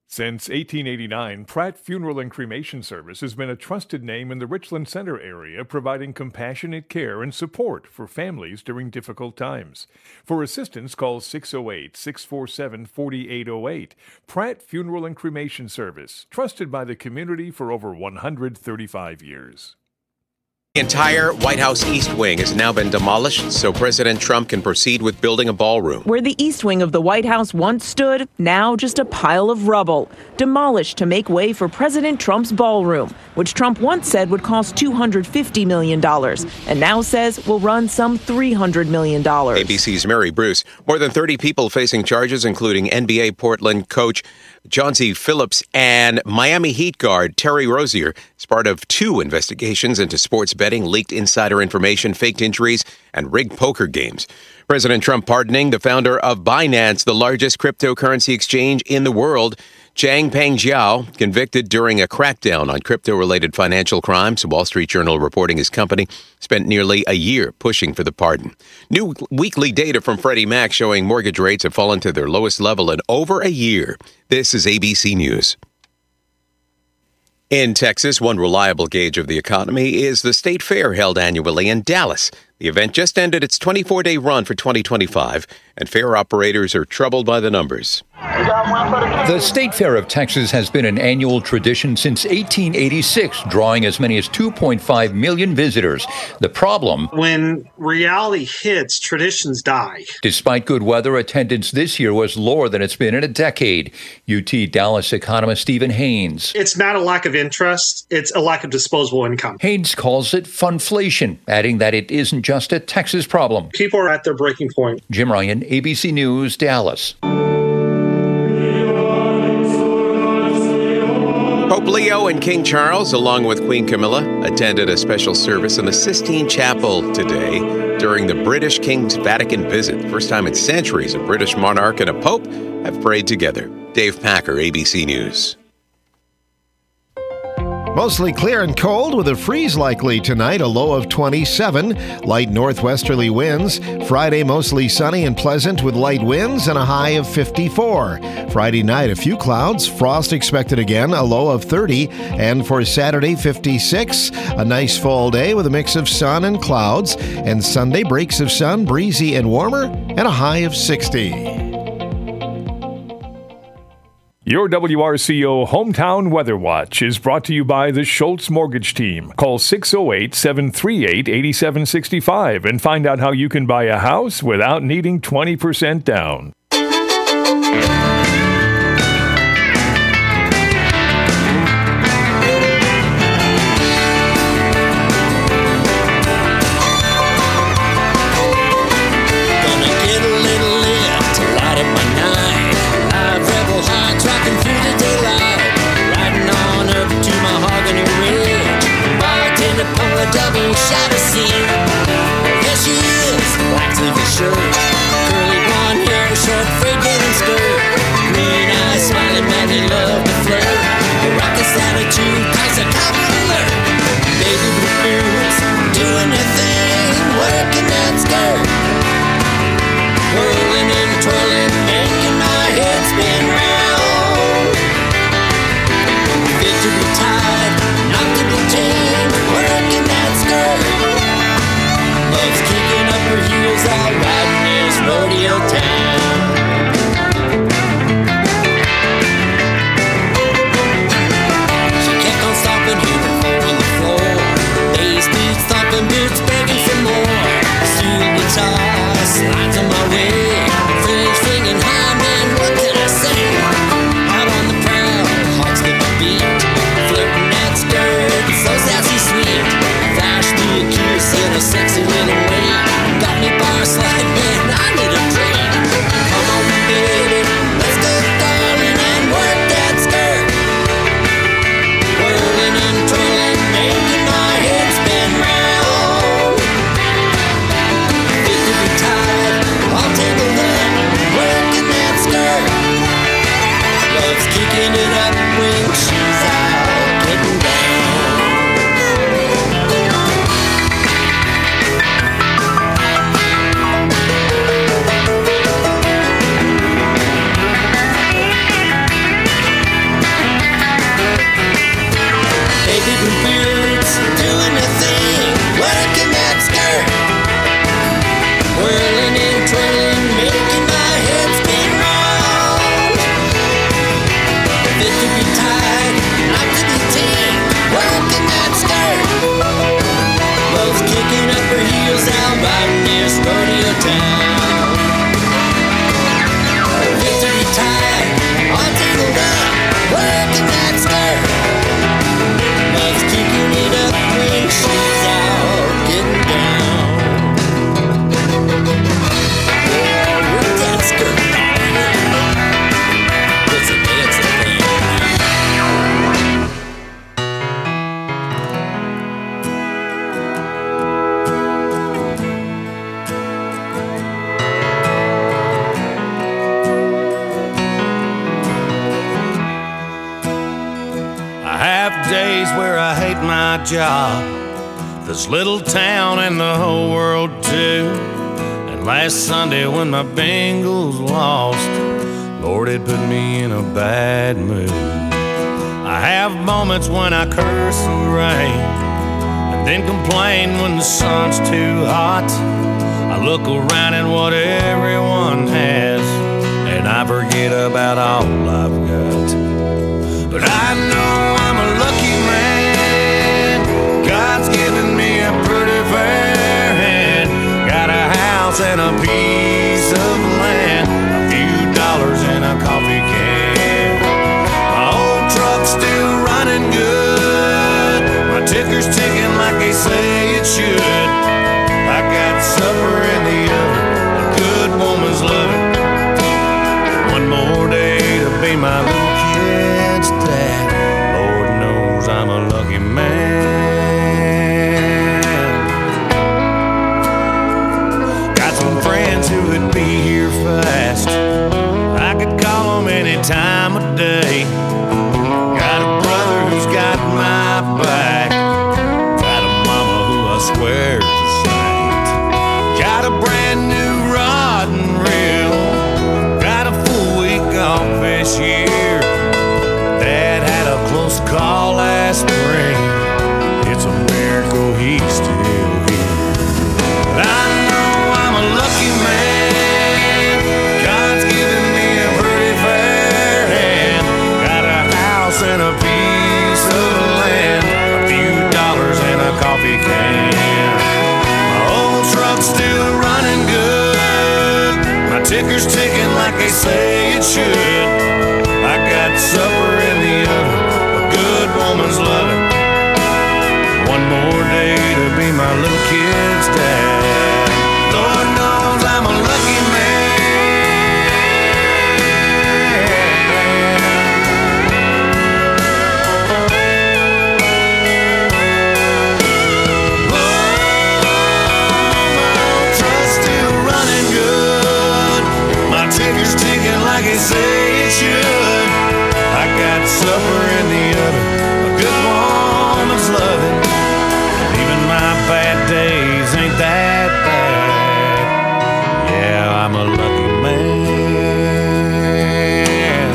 Since 1889, Pratt Funeral and Cremation Service has been a trusted name in the Richland Center area, providing compassionate care and support for families during difficult times. For assistance, call 608-647-4808. Pratt Funeral and Cremation Service, trusted by the community for over 135 years. The entire White House East Wing has now been demolished so President Trump can proceed with building a ballroom. Where the East Wing of the White House once stood, now just a pile of rubble, demolished to make way for President Trump's ballroom, which Trump once said would cost $250 million, and now says will run some $300 million. ABC's Mary Bruce. More than 30 people facing charges, including NBA Portland coach Chauncey Phillips and Miami Heat guard Terry Rozier, as part of two investigations into sports betting, leaked insider information, faked injuries, and rigged poker games. President Trump pardoning the founder of Binance, the largest cryptocurrency exchange in the world. Changpeng Zhao, convicted during a crackdown on crypto-related financial crimes. Wall Street Journal reporting his company spent nearly a year pushing for the pardon. New weekly data from Freddie Mac showing mortgage rates have fallen to their lowest level in over a year. This is ABC News. In Texas, one reliable gauge of the economy is the State Fair held annually in Dallas. The event just ended its 24-day run for 2025, and fair operators are troubled by the numbers. The State Fair of Texas has been an annual tradition since 1886, drawing as many as 2.5 million visitors. The problem: when reality hits, traditions die. Despite good weather, attendance this year was lower than it's been in a decade. UT Dallas economist Stephen Haynes. It's not a lack of interest, it's a lack of disposable income. Haynes calls it funflation, adding that it isn't just a Texas problem. People are at their breaking point. Jim Ryan, ABC News, Dallas. Pope Leo and King Charles, along with Queen Camilla, attended a special service in the Sistine Chapel today during the British King's Vatican visit. First time in centuries a British monarch and a pope have prayed together. Dave Packer, ABC News. Mostly clear and cold with a freeze likely tonight, a low of 27. Light northwesterly winds. Friday, mostly sunny and pleasant with light winds and a high of 54. Friday night, a few clouds. Frost expected again, a low of 30. And for Saturday, 56. A nice fall day with a mix of sun and clouds. And Sunday, breaks of sun, breezy and warmer, and a high of 60. Your WRCO Hometown Weather Watch is brought to you by the Schultz Mortgage Team. Call 608-738-8765 and find out how you can buy a house without needing 20% down. Double shot of scene. There she is, black sleeve shirt, curly blonde hair, short fade denim skirt, green eyes, smiling, madly love to flirt. The raucous attitude cause a common alert. Baby blue boots, doing her thing, working that skirt, whirling and twirling, making my head spin round. Fit to be tied, not to be tamed, working that skirt. tied, knocked to the team, working that skirt. Love's kicking up her heels out by near rodeo town. Victory tide, all tangled up, working that skirt. Love's kicking it up when she's out getting down. Yeah, work that skirt. It's a dancing thing. Days where I hate my job, this little town and the whole world too. And last Sunday when my Bengals lost, Lord, it put me in a bad mood. I have moments when I curse the rain and then complain when the sun's too hot. I look around at what everyone has and I forget about all I've got. But I know I'm a lucky man. God's given me a pretty fair hand. Got a house and a piece of land, a few dollars in a coffee can. My old truck's still running good. My ticker's ticking like they say it should. I got supper in the oven, a good woman's loving. One more day to be my little kid's dad. Lord knows I'm a lucky man. Got some friends who would be here fast. I could call them any time of day. Got a brother who's got my back. Got a mama who I swear is a saint. Got a brand new rod and reel. Got a full week off this year. Dad had a close call last spring. It's a miracle he's still here. But I know I'm a lucky man. God's given me a pretty fair hand. Got a house and a piece of land, a few dollars in a coffee can. My old truck's still running good. My ticker's ticking like they say it should. I got supper in the oven, a good woman's loving. One more day to be my little kid's dad. Lord knows I'm a lucky man. My truck's still running good. My ticker's ticking like it say it should. I got supper in the oven, a good woman's loving. Even my bad days ain't that bad. Yeah, I'm a lucky man.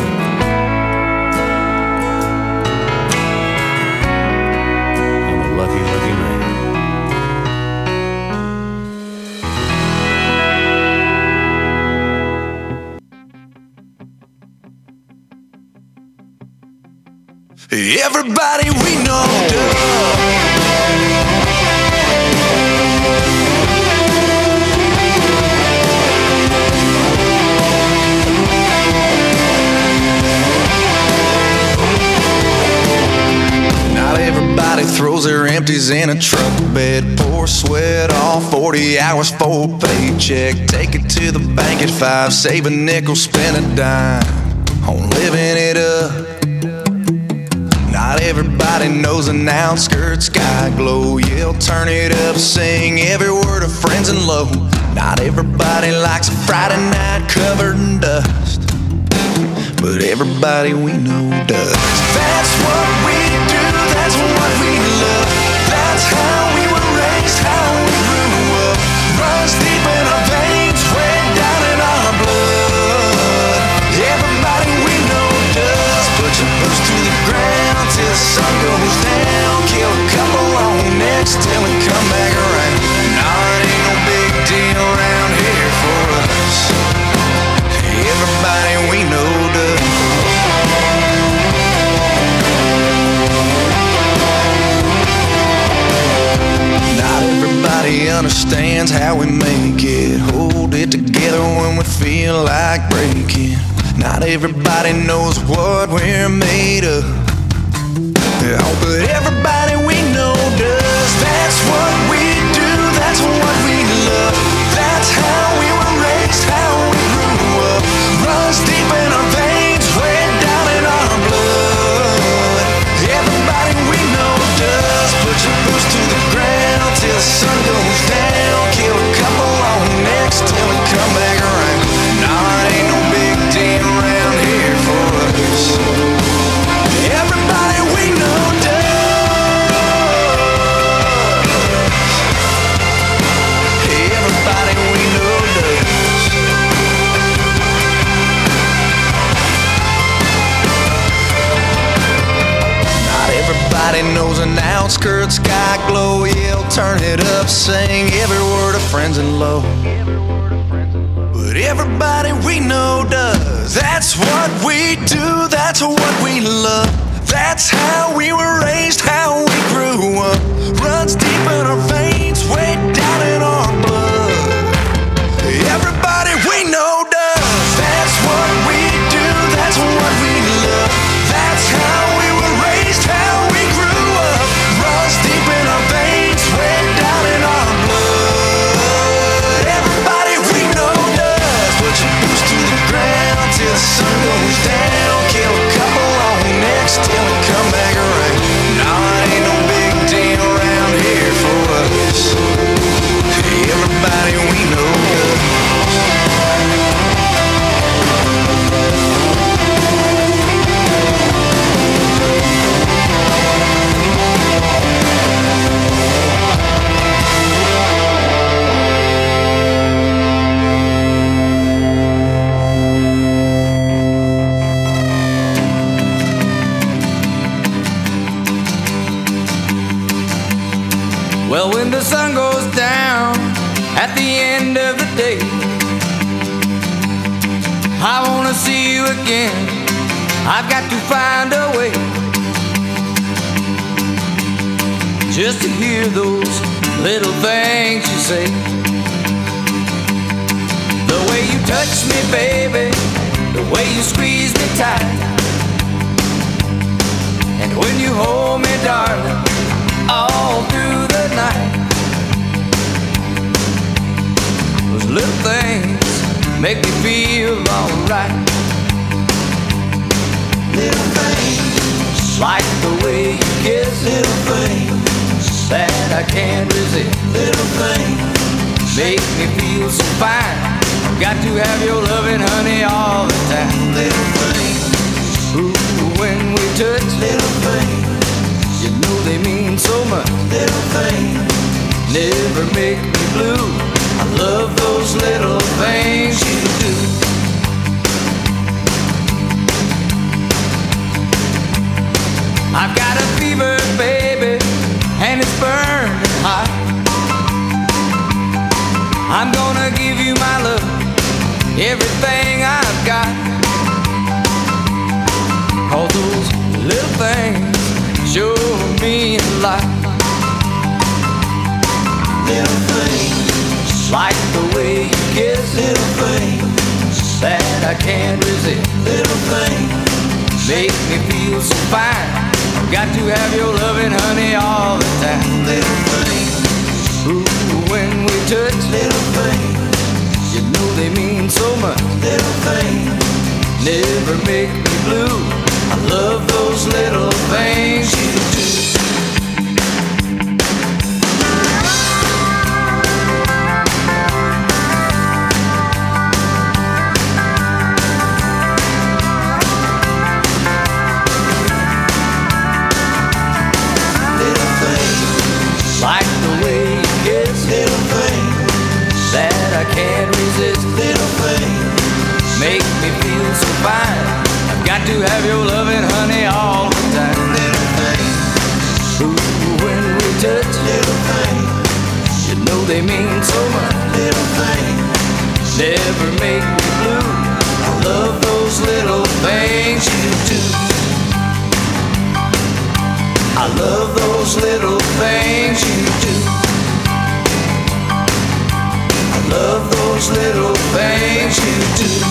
I'm a lucky, lucky man. Everybody we know does. Not everybody throws their empties in a truck bed. Pour sweat off 40 hours for a paycheck. Take it to the bank at 5. Save a nickel, spend a dime on living it up. Not everybody knows an outskirts sky glow. Yell, turn it up, sing every word of Friends in Low. Not everybody likes a Friday night covered in dust, but everybody we know does. That's what we do, that's what we love. That's how we were raised, how we grew up. Runs deep in our veins, way down in our blood. Everybody we know does. Put your boots to the ground till the sun goes down. Kill a couple on next till we come back around. Nah, it ain't no big deal around here for us. Everybody we know does. hands, how we make it. Hold it together when we feel like breaking. Not everybody knows what we're made of. Oh, but everybody we know does. That's what we do, that's what we love. That's how we were raised, how we grew up. Runs deep in our veins, way down in our blood. Everybody we know does. Put your boots to the ground till the sun goes down. Kill a couple on next till we come back around. Nah, it ain't no big deal around here for us. Everybody we know does. Everybody we know does. Not everybody knows an outskirts sky glow. Yell, turn it up, sing every word of Friends in Low. But everybody we know does. That's what we do, that's what we love. That's how we were raised, how we grew up. Runs deep in our veins, way down in our blood. Everybody we know does. That's what we do, that's what we love. That's how we were raised, how we grew up. Runs deep in our veins, way down in our blood. Everybody we know does. Put your boots to the ground till the sun goes down. Kill a couple on next till we come back around. Nah, it ain't no big deal around here for us. Everybody we know does. Well, when the sun goes down at the end of the day, I wanna see you again. I've got to find a way just to hear those little things you say. The way you touch me, baby, the way you squeeze me tight, and when you hold me, darling, all through the night. Those little things make me feel alright. Little things like the way you kiss. Little things that I can't resist. Little things make me feel so fine. Got to have your loving, honey, all the time. Little things, ooh, when we touch. Little things, you know they mean so much. Little things never make me blue. I love those little things you do. I've got a fever, baby, and it's burning hot. I'm gonna give you my love, everything I've got. 'Cause those little things sure mean a lot. Little things like the way you kiss. Little things that I can't resist. Little things make me feel so fine. Got to have your loving, honey, all the time. Little things, ooh, when we touch. Little things, you know they mean so much. Little things never make me blue. I love those little things you do. Like the way you kiss. Little things that I can't resist. Little things make me feel so fine. I've got to have your loving, honey, all the time. Little things, ooh, when we touch. Little things, you know they mean so much. Little things never make me blue. I love those little things you do. I love those little things you do. those little things you do.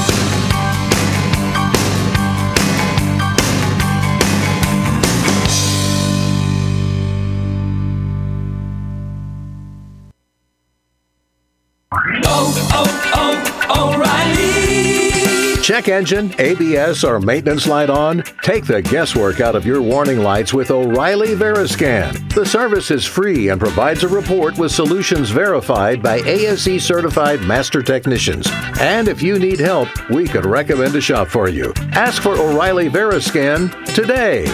O'Reilly. Check engine, ABS, or maintenance light on? Take the guesswork out of your warning lights with O'Reilly Veriscan. The service is free and provides a report with solutions verified by ASE certified master technicians. And if you need help, we could recommend a shop for you. Ask for O'Reilly Veriscan today.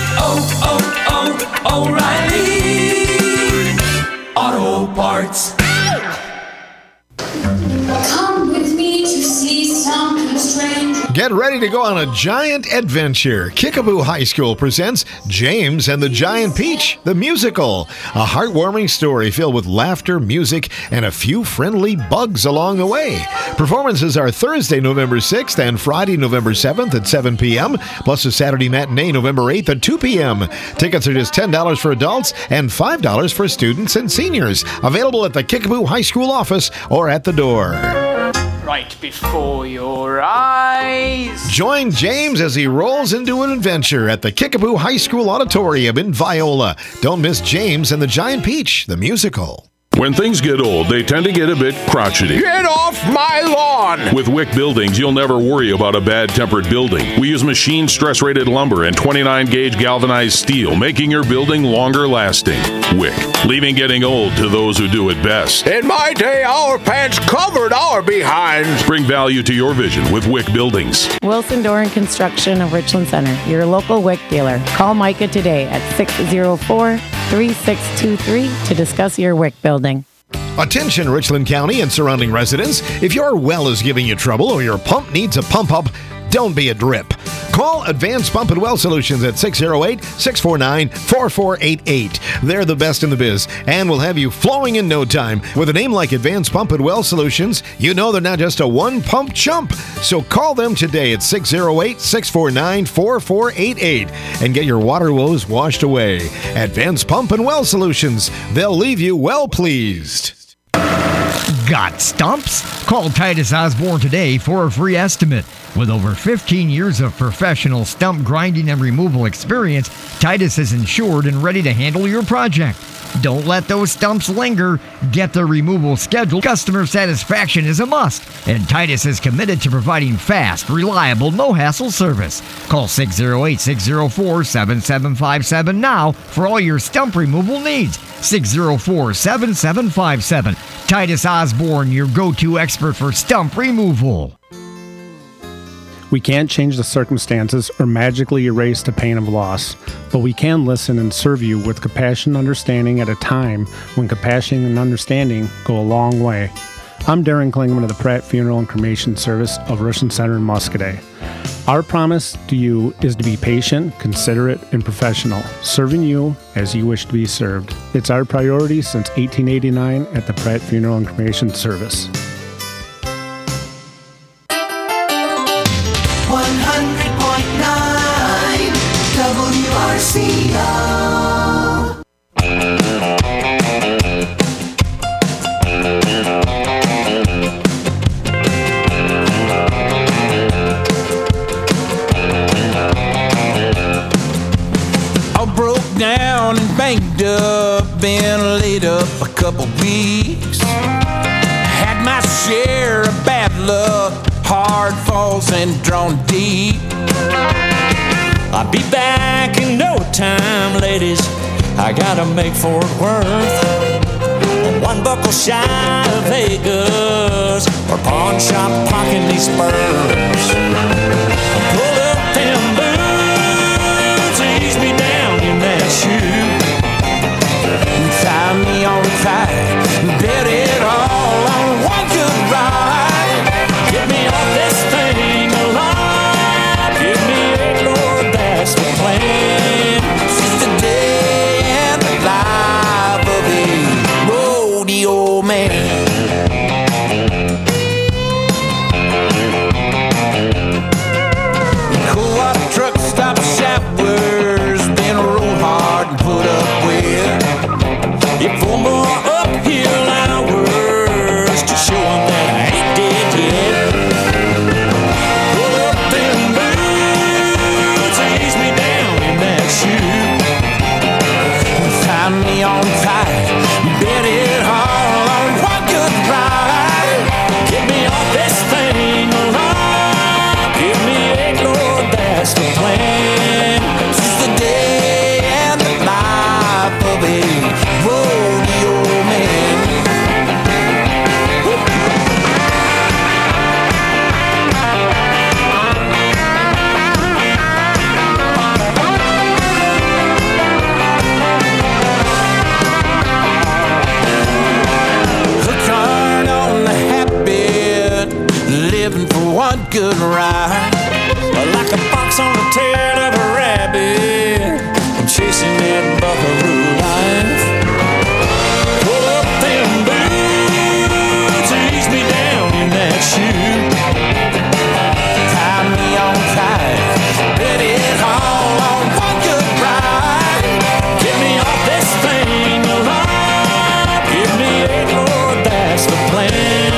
O'Reilly Auto Parts. Come with me to see something strange. Get ready to go on a giant adventure. Kickapoo High School presents James and the Giant Peach, the musical. A heartwarming story filled with laughter, music, and a few friendly bugs along the way. Performances are Thursday, November 6th and Friday, November 7th at 7 p.m., plus a Saturday matinee, November 8th at 2 p.m. Tickets are just $10 for adults and $5 for students and seniors. Available at the Kickapoo High School office or at the door. Right before your eyes. Join James as he rolls into an adventure at the Kickapoo High School Auditorium in Viola. Don't miss James and the Giant Peach, the musical. When things get old, they tend to get a bit crotchety. Get off my lawn! With Wick Buildings, you'll never worry about a bad-tempered building. We use machine stress-rated lumber and 29-gauge galvanized steel, making your building longer lasting. Wick, leaving getting old to those who do it best. In my day, our pants covered our behinds. Bring value to your vision with Wick Buildings. Wilson Door and Construction of Richland Center, your local Wick dealer. Call Micah today at 604-3623 to discuss your Wick building. Attention Richland County and surrounding residents, if your well is giving you trouble or your pump needs a pump up, don't be a drip. Call Advanced Pump and Well Solutions at 608-649-4488. They're the best in the biz and will have you flowing in no time. With a name like Advanced Pump and Well Solutions, you know they're not just a one-pump chump. So call them today at 608-649-4488 and get your water woes washed away. Advanced Pump and Well Solutions. They'll leave you well pleased. Got stumps? Call Titus Osborne today for a free estimate. With over 15 years of professional stump grinding and removal experience, Titus is insured and ready to handle your project. Don't let those stumps linger. Get the removal scheduled. Customer satisfaction is a must, and Titus is committed to providing fast, reliable, no-hassle service. Call 608-604-7757 now for all your stump removal needs. 604-7757. Titus Osborne, your go-to expert for stump removal. We can't change the circumstances or magically erase the pain of loss, but we can listen and serve you with compassion and understanding at a time when compassion and understanding go a long way. I'm Darren Klingman of the Pratt Funeral and Cremation Service of Richland Center in Muscadet. Our promise to you is to be patient, considerate, and professional, serving you as you wish to be served. It's our priority since 1889 at the Pratt Funeral and Cremation Service. 100.9 WRCO. I broke down and banged up, been laid up a couple weeks. Had my share of bad luck, hard falls and drawn deep. I'll be back in no time, ladies. I gotta make Fort Worth. One buckle shy of Vegas, or pawn shop pocketing these spurs. Pull up them boots, ease me down in that shoe. Tie me on tight, bet it all on one good ride. Get me off this thing alive. Give me a Lord, that's the plan. Since the day and the life of a rodeo man. Co-op truck stop showers, been roll hard and put good ride. Like a fox on the tail of a rabbit, I'm chasing that buckaroo life. Pull up them boots, ease me down in that shoe. Tie me on tight, bet it all on one good ride. Get me off this thing alive. Give me it, Lord, that's the plan.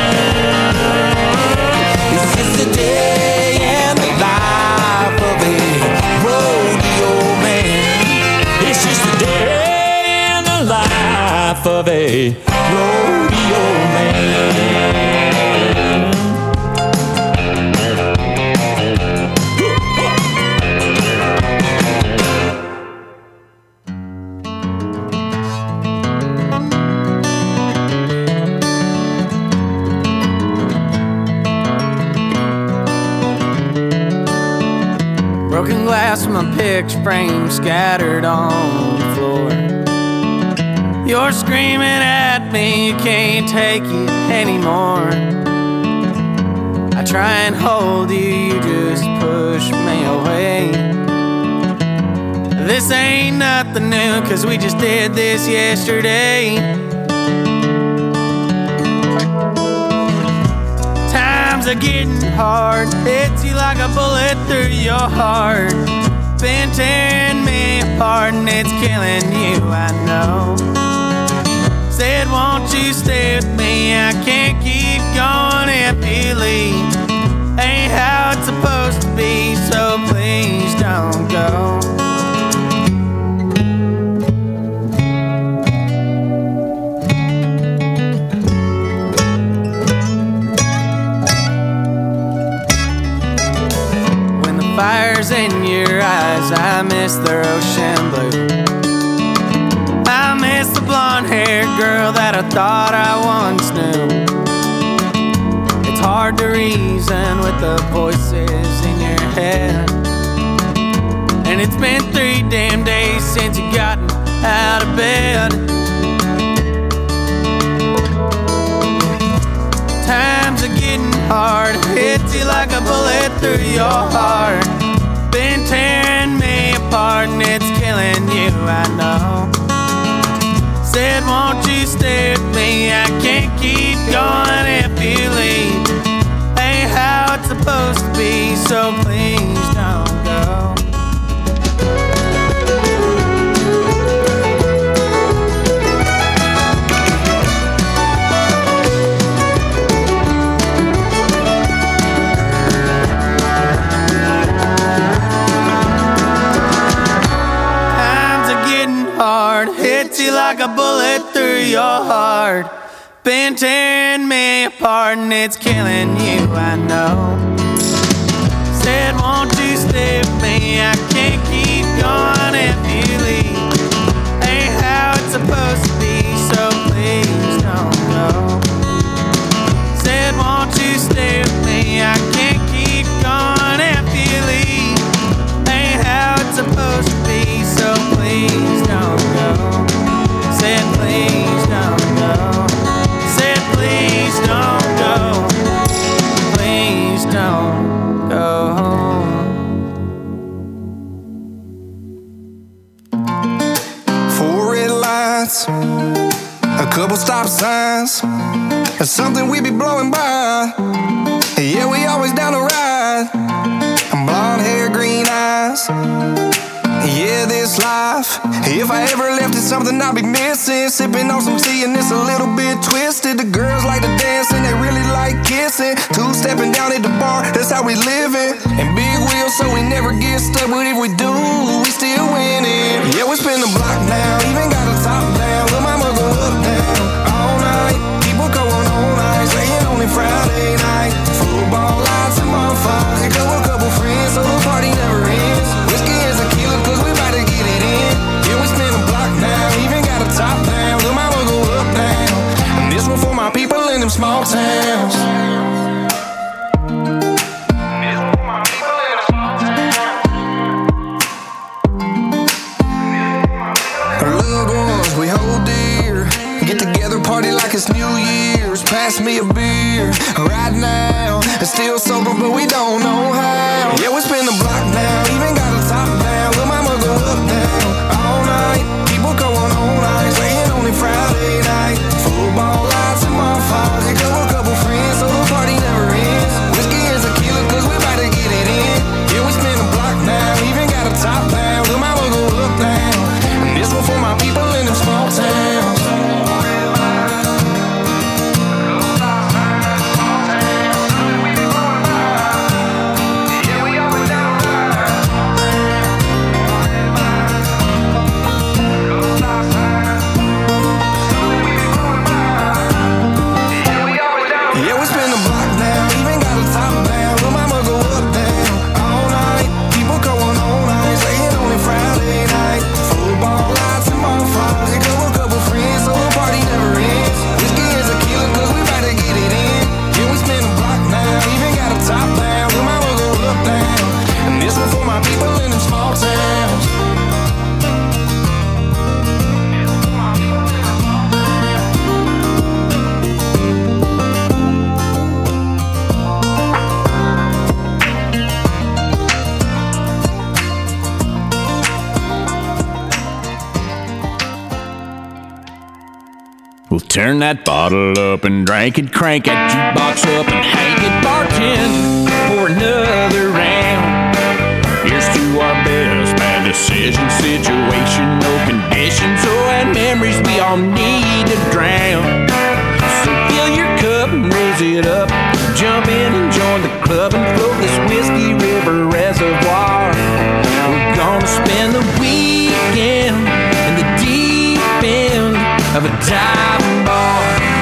This is the day and the life of a rodeo man. It's just the day and the life of a rodeo man. Broken glass from my picture frame scattered on the floor. You're screaming at me, you can't take it anymore. I try and hold you, you just push me away. This ain't nothing new, cause we just did this yesterday. Times are getting hard, hits you like a bullet through your heart. Been tearing me apart and it's killing you, I know. Said, won't you stay with me? I can't keep going if you leave. Ain't how it's supposed to be, so please don't go. When the fire's in your eyes, I miss the ocean blue. I miss the blonde-haired girl that I thought I once knew. It's hard to reason with the voices in your head. And it's been 3 damn days since you gotten out of bed. Times are getting hard, hits you like a bullet through your heart. Been tearing me apart and it's killing you, I know. Said, won't you stay with me? I can't keep going if you leave. Ain't how it's supposed to be, so please don't go. Times are getting hard, hits you like a bullet through your heart. Been tearing me apart and it's killing you, I know. Said, won't you stay with me? I can't keep going if you leave. Ain't how it's supposed to be, so please don't go. Said, won't you stay with me? I can't keep going if you leave. Ain't how it's supposed to be, so please don't go. Said, please don't go. Said, please don't go. Please don't go home. 4 red lights, a couple stop signs, and something we be blowing by. Yeah, we always down to ride. Blonde hair, green eyes. Yeah, this life, if I ever left it, something I'd be missing. Sipping on some tea and it's a little bit twisted. The girls like to dance and they really like kissing. 2-stepping down at the bar, that's how we living. And big wheels so we never get stuck, but if we do, we still winning. Yeah, we spin the block now, even got a top down. Lil' mama go up down all night. People going all night, saying only Friday night. Football lights and bonfires, and go a couple friends, so the party never ends. Whiskey and tequila, cause we about to get it in. Yeah, we spin the block now, even got a top down. Lil' mama go up down, and this one for my people in them small towns. pass me a beer right now. Still sober, but we don't know how. Yeah, we spin the block now, even got a top down. Lil' mama go up down all night. People going all night, saying only Friday night. Football lights and bonfires, here come a couple friends, so the party never ends. Whiskey is a killer, cause we about to get it in. Yeah, we spin the block now, even got a top down. Lil' mama go up down. And this one for my people in them small towns. We'll turn that bottle up and drink it, crank that jukebox up and hang it, bartend for another round. Here's to our best bad decision, situational conditions, oh, and memories we all need to drown. So fill your cup and raise it up, jump in and join the club and float this Whiskey River reservoir. We're gonna spend the weekend in the deep end of a diving bar.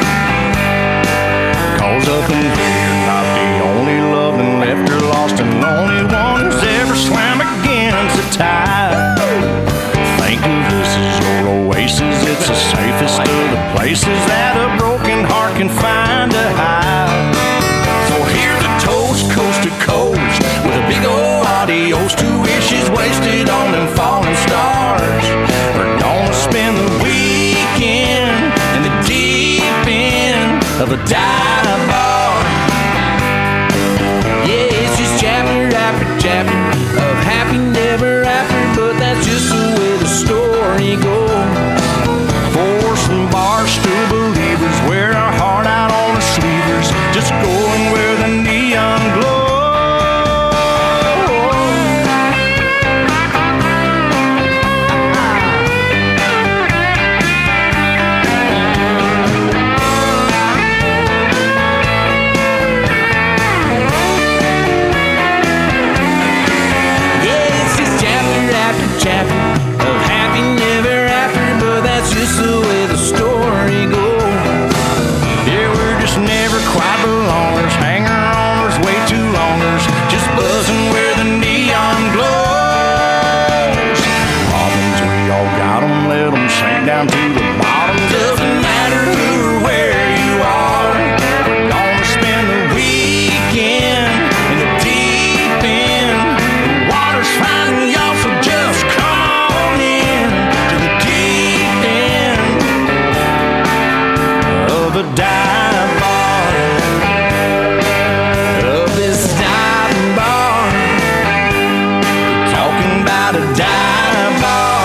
Cause up in here you're not the only loving left or lost and lonely one who's ever swam against the tide. Think of this as your oasis, it's the safest of the places that a broken heart can find to hide. So here's a toast, coast to coast, with a big old adios to wishes wasted on them falling stars. We're gonna spend the weekend in the deep end of a dive bar. Yeah, it's just chapter after chapter of happy never after, but that's just the way the story goes. For some barstool believers, wear our heart out on the sleevers, just going where the neon glows. Down to the bottom, doesn't matter who or where you are. We're gonna spend the weekend in the deep end. The water's finding y'all, so just come on in to the deep end of a dive bar, of this dive bar. Talking about a dive bar.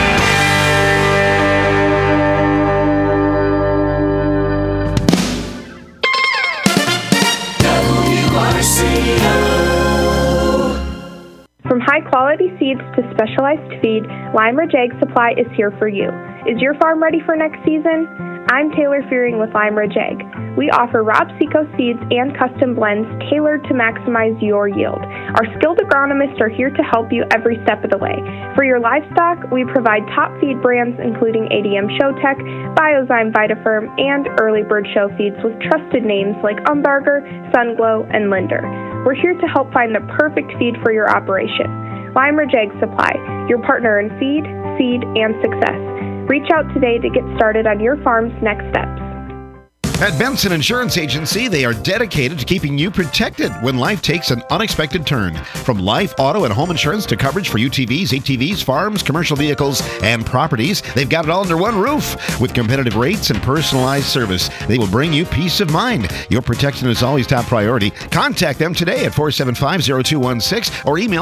From high-quality seeds to specialized feed, Lime-Ridge Ag Supply is here for you. Is your farm ready for next season? I'm Taylor Fearing with Lime-Ridge Ag. We offer Rob Seco seeds and custom blends tailored to maximize your yield. Our skilled agronomists are here to help you every step of the way. For your livestock, we provide top feed brands including ADM Showtech, Biozyme Vitaferm, and Early Bird Show feeds with trusted names like Umbarger, Sunglow, and Linder. We're here to help find the perfect feed for your operation. Lime-Ridge Ag Supply, your partner in feed, seed, and success. Reach out today to get started on your farm's next steps. At Benson Insurance Agency, they are dedicated to keeping you protected when life takes an unexpected turn. From life, auto, and home insurance to coverage for UTVs, ATVs, farms, commercial vehicles, and properties, they've got it all under one roof. With competitive rates and personalized service, they will bring you peace of mind. Your protection is always top priority. Contact them today at 475-0216 or email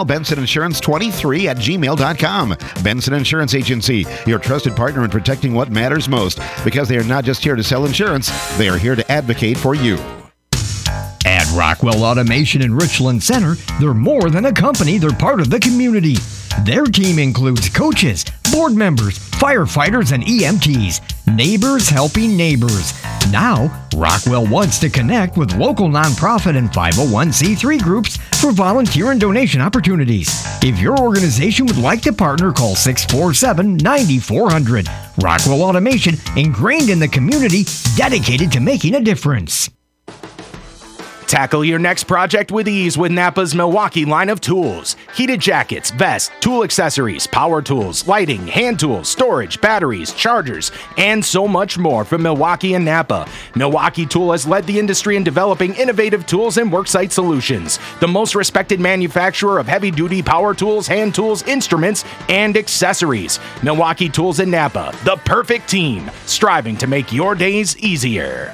bensoninsurance23@gmail.com. Benson Insurance Agency, your trusted partner in protecting what matters most, because they are not just here to sell insurance, they are here to advocate for you. At Rockwell Automation in Richland Center, they're more than a company, they're part of the community. Their team includes coaches, board members, firefighters, and EMTs. Neighbors helping neighbors. Now, Rockwell wants to connect with local nonprofit and 501c3 groups for volunteer and donation opportunities. If your organization would like to partner, call 647-9400. Rockwell Automation, ingrained in the community, dedicated to making a difference. Tackle your next project with ease with Napa's Milwaukee line of tools. Heated jackets, vests, tool accessories, power tools, lighting, hand tools, storage, batteries, chargers, and so much more from Milwaukee and Napa. Milwaukee Tool has led the industry in developing innovative tools and worksite solutions. The most respected manufacturer of heavy-duty power tools, hand tools, instruments, and accessories. Milwaukee Tools and Napa, the perfect team, striving to make your days easier.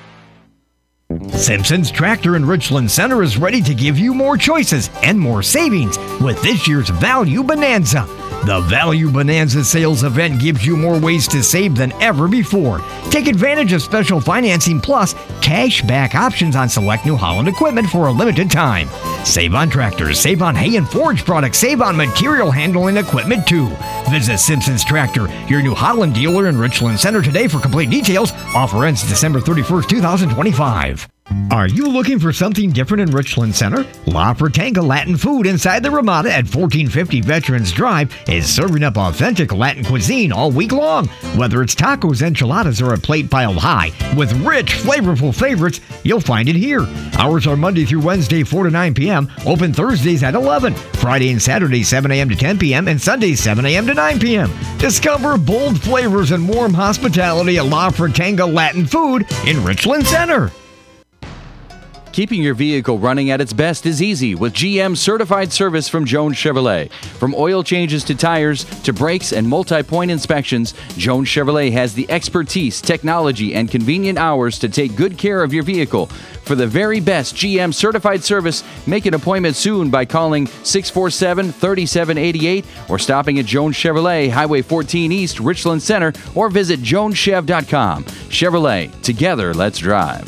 Simpson's Tractor in Richland Center is ready to give you more choices and more savings with this year's Value Bonanza. The Value Bonanza sales event gives you more ways to save than ever before. Take advantage of special financing plus cash back options on select New Holland equipment for a limited time. Save on tractors, save on hay and forage products, save on material handling equipment too. Visit Simpson's Tractor, your New Holland dealer in Richland Center today for complete details. Offer ends December 31st, 2025. Are you looking for something different in Richland Center? La Fratanga Latin Food inside the Ramada at 1450 Veterans Drive is serving up authentic Latin cuisine all week long. Whether it's tacos, enchiladas, or a plate piled high with rich, flavorful favorites, you'll find it here. Hours are Monday through Wednesday, 4 to 9 p.m., open Thursdays at 11, Friday and Saturday, 7 a.m. to 10 p.m., and Sundays, 7 a.m. to 9 p.m. Discover bold flavors and warm hospitality at La Fratanga Latin Food in Richland Center. Keeping your vehicle running at its best is easy with GM certified service from Jones Chevrolet. From oil changes to tires to brakes and multi-point inspections, Jones Chevrolet has the expertise, technology, and convenient hours to take good care of your vehicle. For the very best GM certified service, make an appointment soon by calling 647-3788 or stopping at Jones Chevrolet, Highway 14 East, Richland Center, or visit joneschev.com. Chevrolet, together let's drive.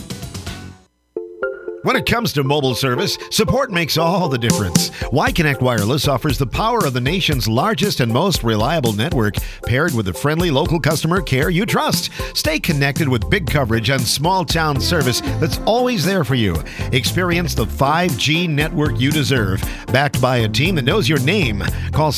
When it comes to mobile service, support makes all the difference. Y-Connect Wireless offers the power of the nation's largest and most reliable network, paired with the friendly local customer care you trust. Stay connected with big coverage and small-town service that's always there for you. Experience the 5G network you deserve, backed by a team that knows your name. Call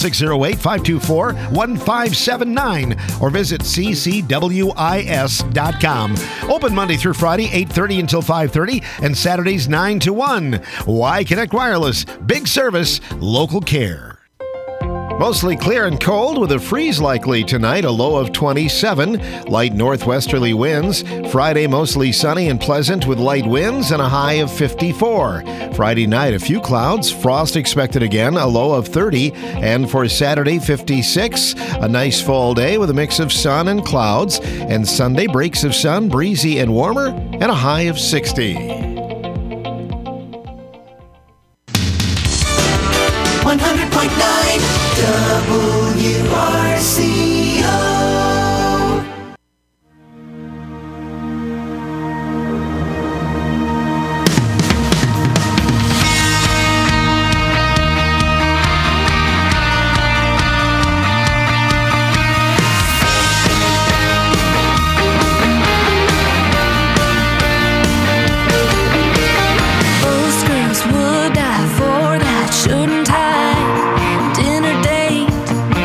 608-524-1579 or visit ccwis.com. Open Monday through Friday, 8:30 until 5:30, and Saturdays 9 to 1. Y-Connect Wireless. Big service, local care. Mostly clear and cold with a freeze likely tonight, a low of 27. Light northwesterly winds. Friday mostly sunny and pleasant with light winds and a high of 54. Friday night a few clouds. Frost expected again, a low of 30. And for Saturday 56. A nice fall day with a mix of sun and clouds. And Sunday breaks of sun, breezy and warmer, and a high of 60. 100.9 WRCO. Most girls would die for that, shouldn't I? Dinner date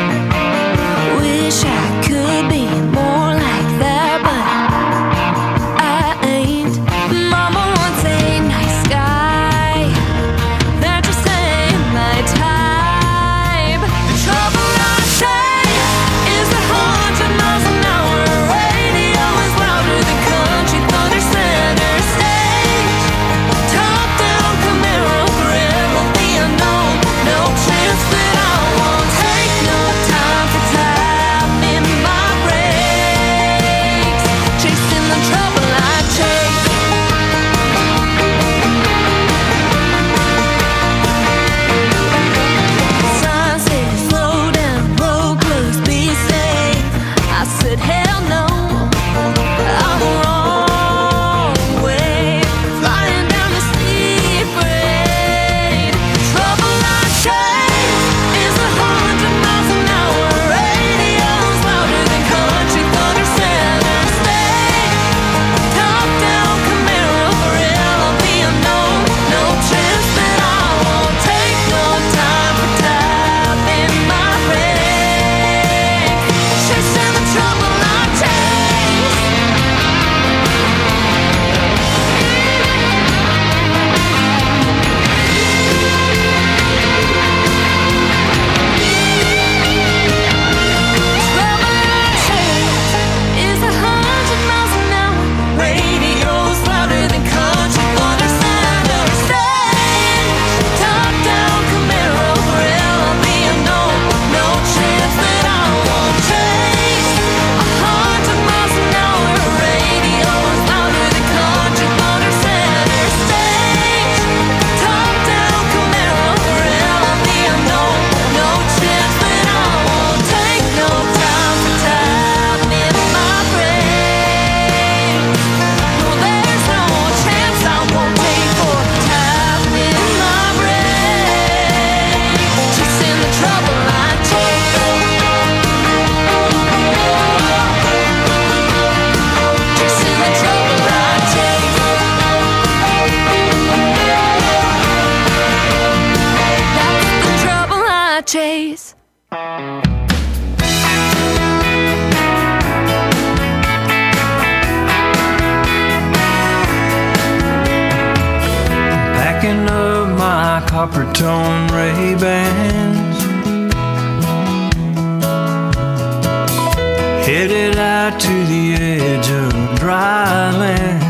copper tone Ray-Bans, headed out to the edge of dry land.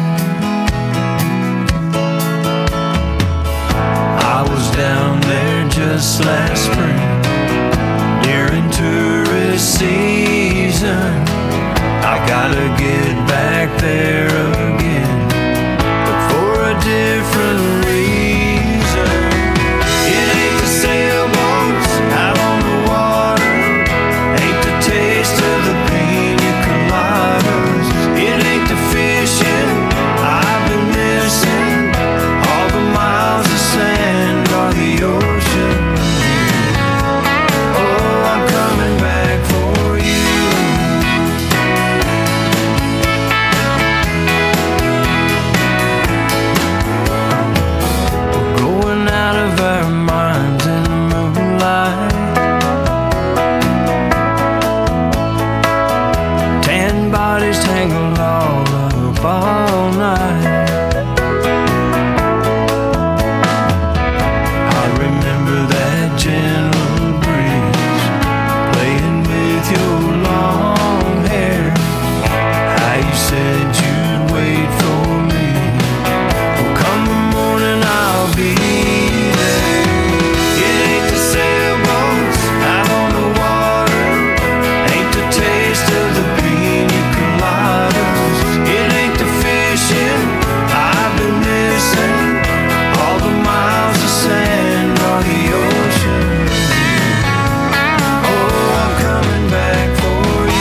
I was down there just last spring, nearing tourist season. I gotta get back there again, but for a different reason. It ain't the sailboats out on the water, ain't the taste of the pina coladas. It ain't the fishing I've been missing, all the miles of sand or the ocean. Oh, I'm coming back for you. We're going out of our minds in the moonlight, tan bodies tangled all up all night. I remember that gentle breeze playing with your long hair, how you said you'd wait for me. Well, come the morning I'll be there. It ain't the sailboats out on the water, ain't the taste of the pina coladas. It ain't the fishing I've been missing, all the miles of sand or the ocean. Oh, I'm coming back for you.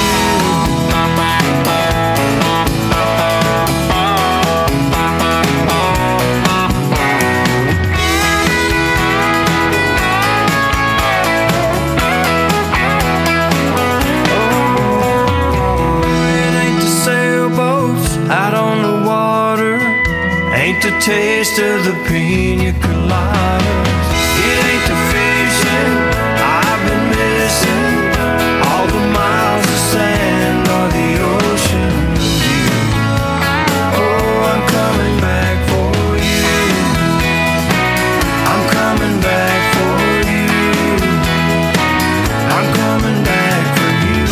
It ain't the sailboats out on the water, ain't the taste of the pina coladas. It ain't the fishing I've been missing, all the miles of sand or the ocean. Oh, I'm coming back for you. I'm coming back for you. I'm coming back for you.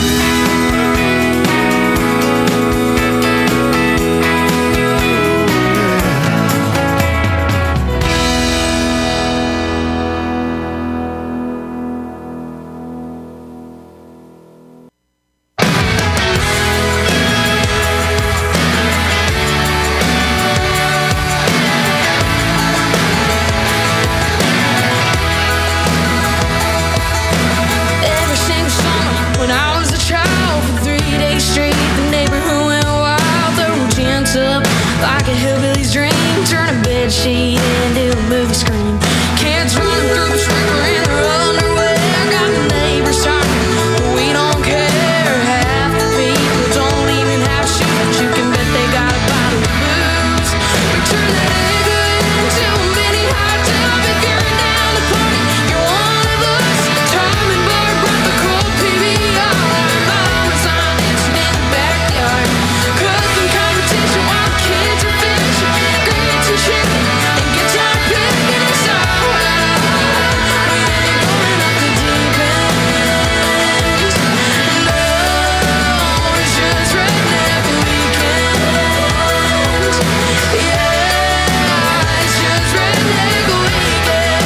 Every single summer when I was a child, for 3 days straight, the neighborhood went wild. Throw chants up like a hillbilly's dream, turn a bed sheet into a movie screen. Kids running through the river in their underwear, got the neighbors talking, but we don't care. Half the people don't even have shoes, but you can bet they got a bottle of booze. We turn that anger into a mini hot tub. If you're down to party, you're one of us. Tom and Bart brought the cold PBR. Mama's on dancing in the backyard, cooking competition while the kids are fishing. Grits and chicken and guitar picking us all. We ain't going up the deep end. No, it's just redneck weekend. Yeah, it's just redneck weekend.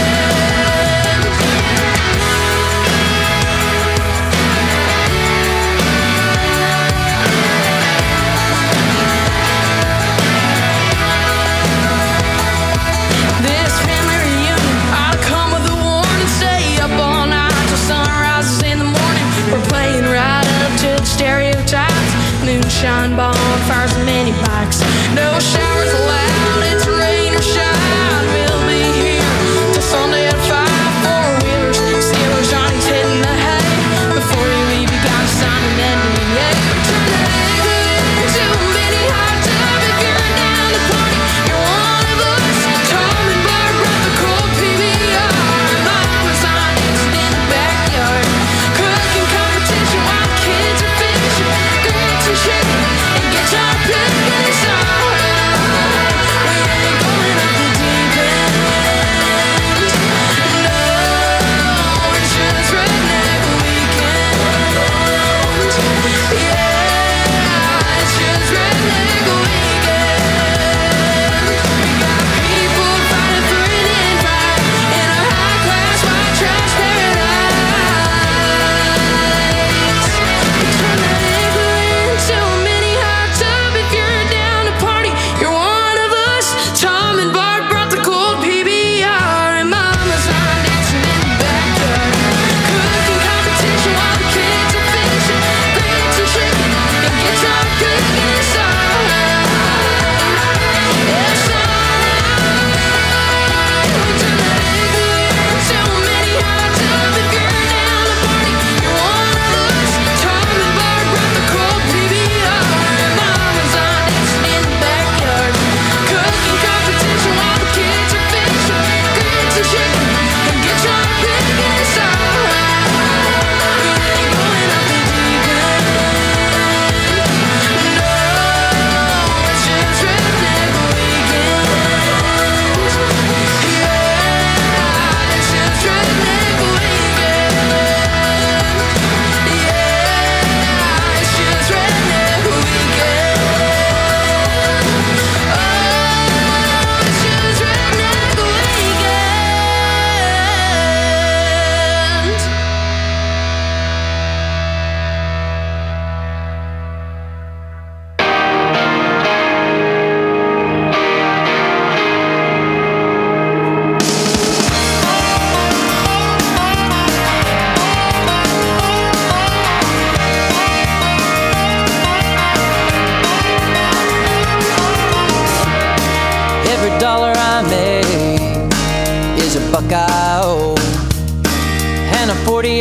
This family reunion, I'll come with a warning. Stay up all night till sunrises in the morning. We're playing right up to the stereotypes. Moonshine, bonfires, and mini bikes. No showers allowed, it's rain or shine. We'll be here till Sunday at 5. 4-wheelers, see where Johnny's hitting the hay. Before you leave, you gotta sign an NDA. Turn that anger into a mini hot tub. If you're down to party, you're one of us. Tom and Bart brought the cold PBR. Mama's on dancing in the backyard, cooking competition while the kids are fishing. Grits and chicken and guitar picking us all.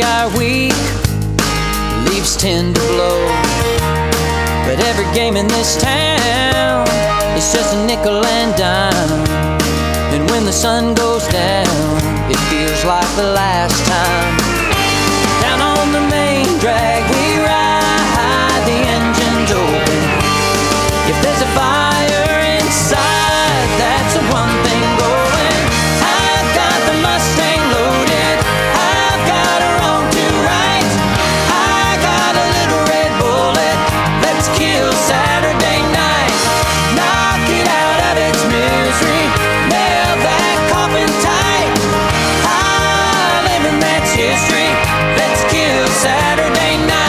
are weak, leaves tend to blow. But every game in this town is just a nickel and dime. And when the sun goes down, it feels like the last time. Down on the main drag we ride, the engine's open. If there's a fire inside, that's the one thing going. I've got the Mustang loaded, I've got her on to right. I got a little red bullet, let's kill Saturday night. Knock it out of its misery, nail that coffin tight. I live and that's history, let's kill Saturday night.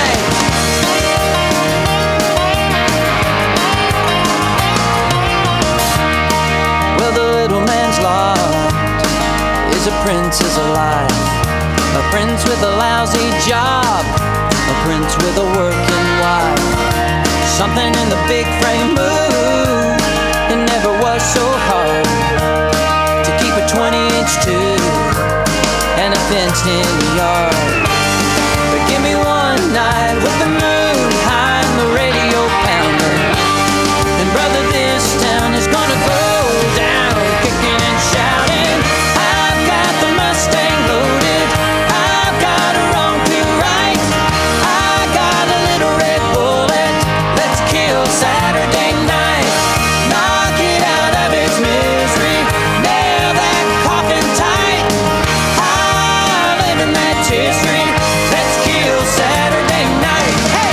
Well, the little man's lost, is a prince is alive. A prince with a lousy job, a prince with a working wife. Something in the big frame move, it never was so hard to keep a 20-inch tube and a fenced-in yard. But give me one night with the moon high and the radio pounding, and brother, this town is gonna go down kicking and shouting. I've got the Mustang loaded, I've got her on to right. I got a little red bullet, let's kill Saturday night. Knock it out of its misery, nail that coffin tight. I live in that history, let's kill Saturday night. Hey!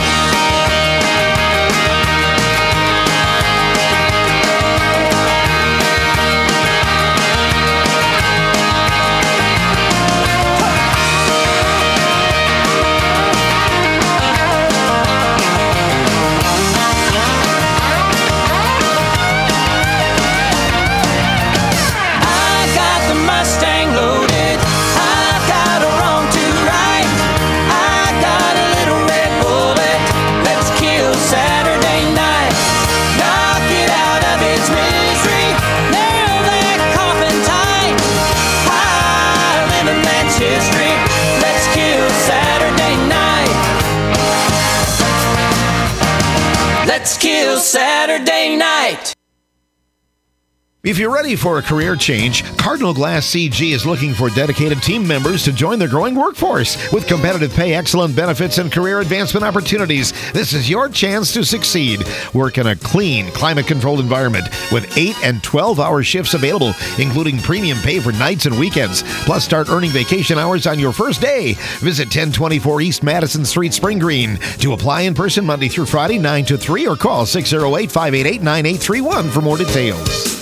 I got the Mustang loaded, I've got her on to right. I got a little red bullet, let's kill Saturday night. Knock it out of its misery, nail that coffin tight. I live in that's history, let's kill Saturday night. Let's kill Saturday night. If you're ready for a career change, Cardinal Glass CG is looking for dedicated team members to join their growing workforce. With competitive pay, excellent benefits, and career advancement opportunities, this is your chance to succeed. Work in a clean, climate-controlled environment with 8 and 12-hour shifts available, including premium pay for nights and weekends. Plus, start earning vacation hours on your first day. Visit 1024 East Madison Street, Spring Green. To apply in person Monday through Friday, 9 to 3, or call 608-588-9831 for more details.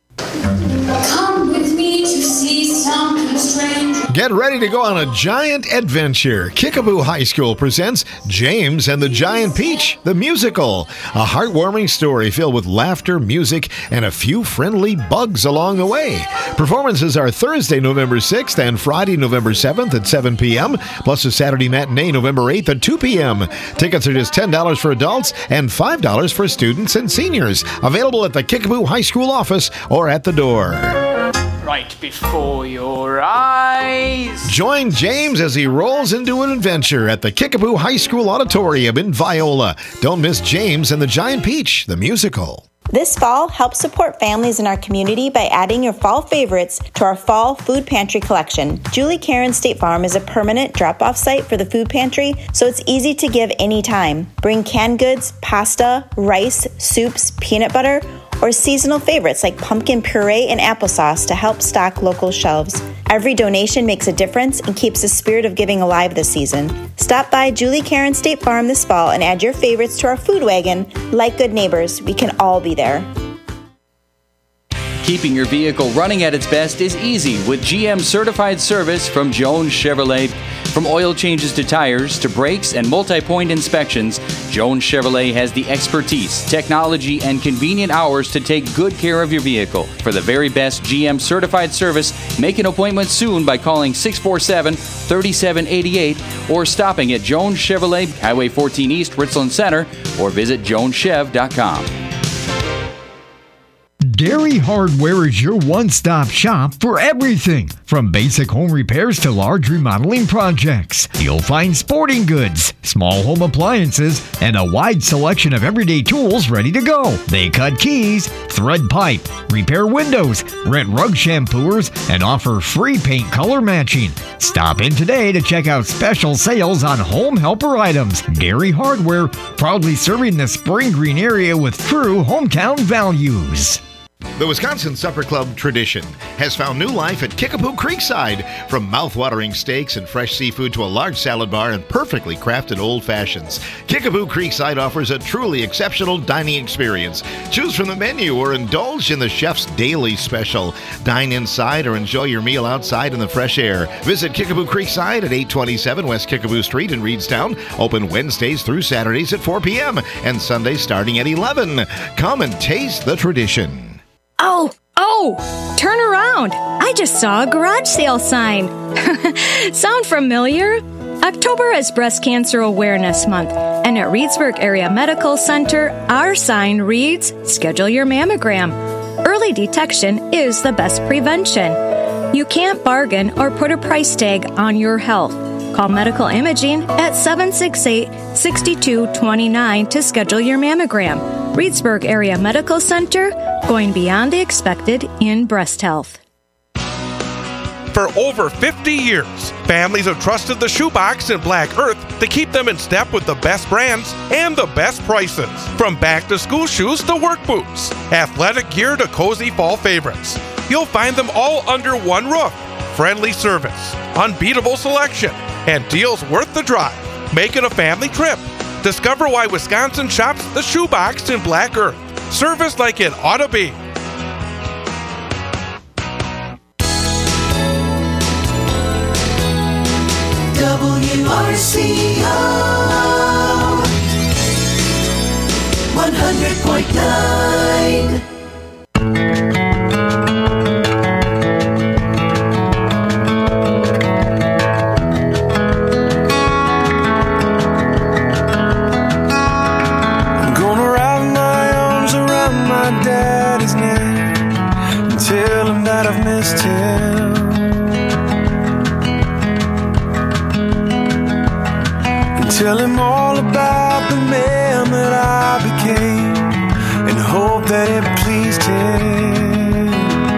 Come with me to see something strange. Get ready to go on a giant adventure. Kickapoo High School presents James and the Giant Peach, the musical. A heartwarming story filled with laughter, music, and a few friendly bugs along the way. Performances are Thursday, November 6th and Friday, November 7th at 7 p.m., plus a Saturday matinee, November 8th at 2 p.m. Tickets are just $10 for adults and $5 for students and seniors. Available at the Kickapoo High School office or at the door. Right before your eyes. Join James as he rolls into an adventure at the Kickapoo High School Auditorium in Viola. Don't miss James and the Giant Peach, the musical. This fall, help support families in our community by adding your fall favorites to our fall food pantry collection. Julie Karen State Farm is a permanent drop-off site for the food pantry, so it's easy to give anytime. Bring canned goods, pasta, rice, soups, peanut butter, or seasonal favorites like pumpkin puree and applesauce to help stock local shelves. Every donation makes a difference and keeps the spirit of giving alive this season. Stop by Julie Karen State Farm this fall and add your favorites to our food wagon. Like good neighbors, we can all be there. Keeping your vehicle running at its best is easy with GM certified service from Jones Chevrolet. From oil changes to tires to brakes and multi-point inspections, Jones Chevrolet has the expertise, technology, and convenient hours to take good care of your vehicle. For the very best GM certified service, make an appointment soon by calling 647-3788 or stopping at Jones Chevrolet, Highway 14 East, Richland Center, or visit joneschev.com. Dairy Hardware is your one-stop shop for everything, from basic home repairs to large remodeling projects. You'll find sporting goods, small home appliances, and a wide selection of everyday tools ready to go. They cut keys, thread pipe, repair windows, rent rug shampooers, and offer free paint color matching. Stop in today to check out special sales on home helper items. Dairy Hardware, proudly serving the Spring Green area with true hometown values. The Wisconsin Supper Club tradition has found new life at Kickapoo Creekside. From mouth-watering steaks and fresh seafood to a large salad bar and perfectly crafted old fashions, Kickapoo Creekside offers a truly exceptional dining experience. Choose from the menu or indulge in the chef's daily special. Dine inside or enjoy your meal outside in the fresh air. Visit Kickapoo Creekside at 827 West Kickapoo Street in Reedstown. Open Wednesdays through Saturdays at 4 p.m. and Sundays starting at 11. Come and taste the tradition. Oh, turn around. I just saw a garage sale sign. Sound familiar? October is Breast Cancer Awareness Month, and at Reedsburg Area Medical Center, our sign reads, "Schedule your mammogram." Early detection is the best prevention. You can't bargain or put a price tag on your health. Call Medical Imaging at 768-6229 to schedule your mammogram. Reedsburg Area Medical Center, going beyond the expected in breast health. For over 50 years, families have trusted the Shoebox and Black Earth to keep them in step with the best brands and the best prices. From back-to-school shoes to work boots, athletic gear to cozy fall favorites, you'll find them all under one roof. Friendly service, unbeatable selection, and deals worth the drive. Make it a family trip. Discover why Wisconsin shops the Shoebox in Black Earth. Service like it ought to be. WRCO 100.9. I've missed him, and tell him all about the man that I became, and hope that it pleased him.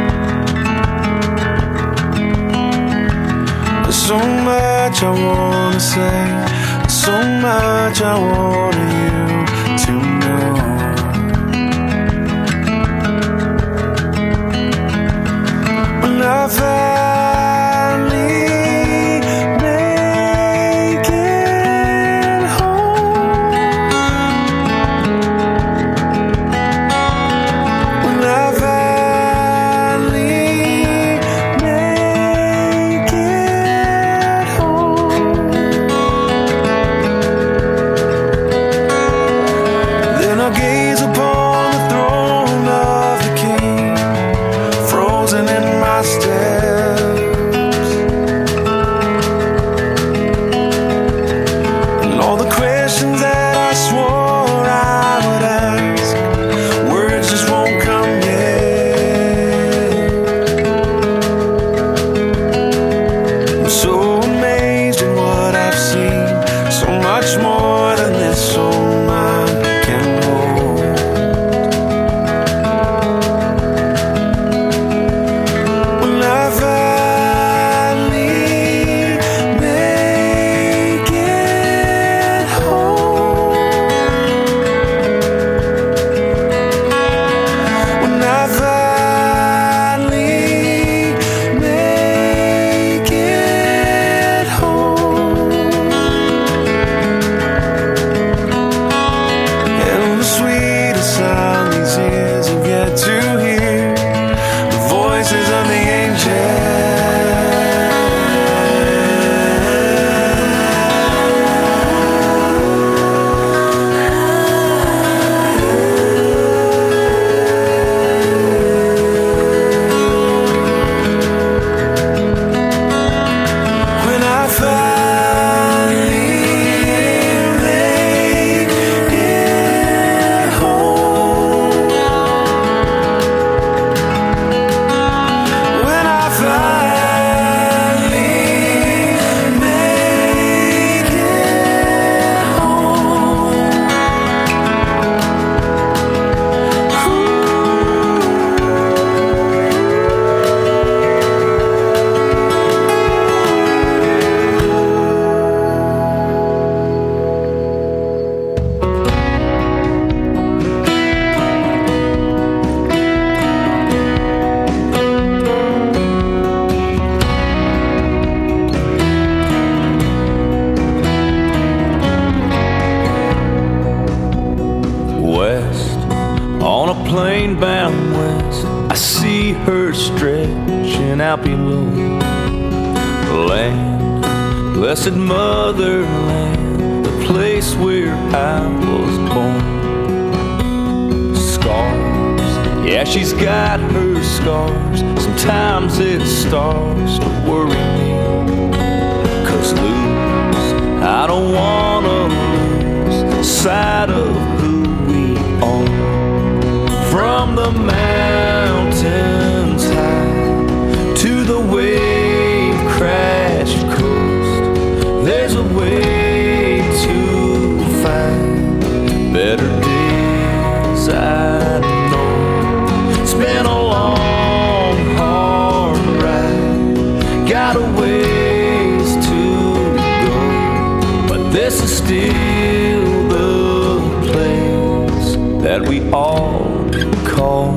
There's so much I want to say, so much I want you to know. I finally make it home. When I finally make it home. see her stretching out below. Land, blessed motherland, the place where I was born. Scars, yeah, she's got her scars. Sometimes it starts to worry me. 'Cause lose, I don't wanna lose sight of who we are. From the mountains high to the wave-crashed coast, there's a way to find better days, I know. It's been a long, hard ride, got a ways to go, but this is still the place that we all call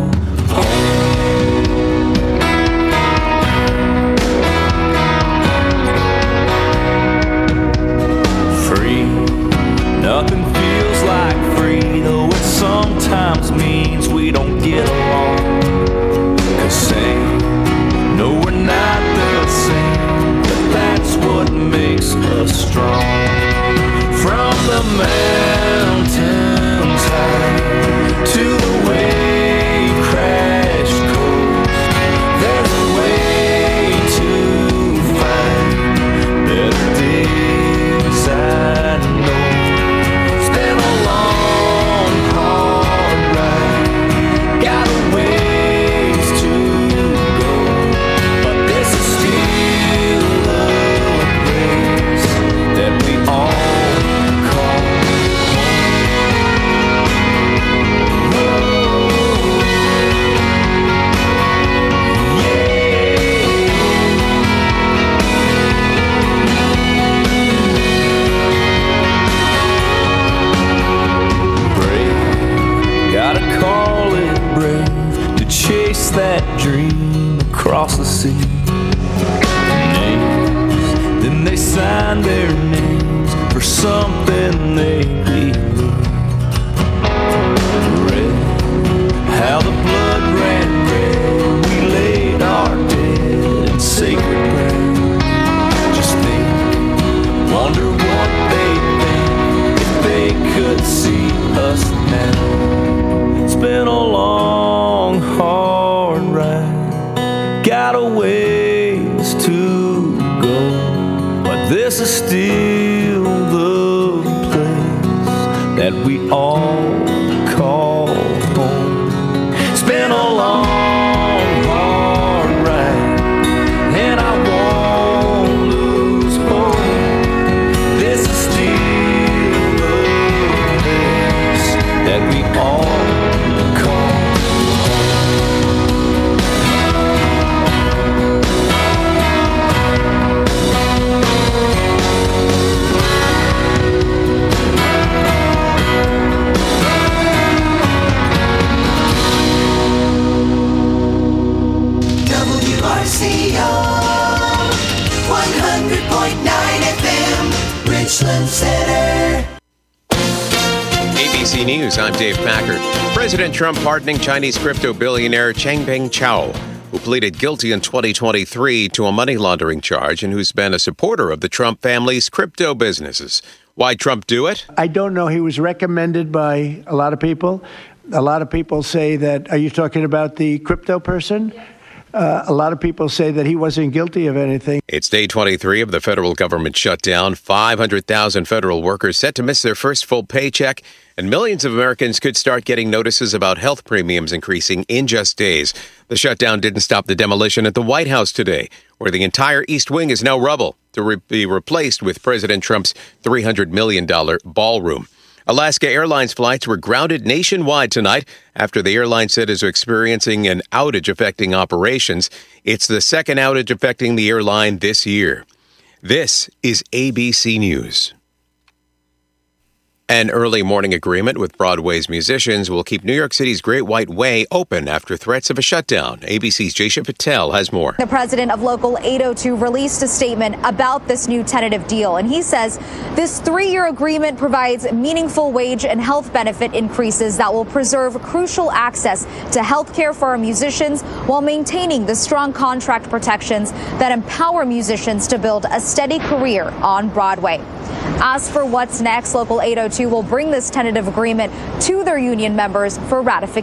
free. Nothing feels like free, though it sometimes means we don't get along. 'Cause saying no, we're not the same, but that's what makes us strong. From the mountains high to the wave-crashed coast, there's a way to find better days, I know. It's been a long, hard ride, got a ways to go, but this is still the place that we all call that dream across the sea. Names, then they sign their names for something they believe. Red, how the blood ran red, we laid our dead in sacred ground. Just think, wonder what they'd think if they could see us now. It's been a long, hard ride, got a ways to go, but this is still the place that we all call home. It's been a long, hard ride, and I won't lose hope. This is still the place that we all Richland Center. ABC News, I'm Dave Packard. President Trump pardoning Chinese crypto billionaire Changpeng Zhao, who pleaded guilty in 2023 to a money laundering charge and who's been a supporter of the Trump family's crypto businesses. Why'd Trump do it? I don't know. He was recommended by a lot of people. A lot of people say that, are you talking about the crypto person? A lot of people say that he wasn't guilty of anything. It's day 23 of the federal government shutdown. 500,000 federal workers set to miss their first full paycheck, and millions of Americans could start getting notices about health premiums increasing in just days. The shutdown didn't stop the demolition at the White House today, where the entire East Wing is now rubble to be replaced with President Trump's $300 million ballroom. Alaska Airlines flights were grounded nationwide tonight after the airline said is experiencing an outage affecting operations. It's the second outage affecting the airline this year. This is ABC News. An early morning agreement with Broadway's musicians will keep New York City's Great White Way open after threats of a shutdown. ABC's Jaysha Patel has more. The president of Local 802 released a statement about this new tentative deal, and he says this 3-year agreement provides meaningful wage and health benefit increases that will preserve crucial access to health care for our musicians while maintaining the strong contract protections that empower musicians to build a steady career on Broadway. As for what's next, Local 802 will bring this tentative agreement to their union members for ratification.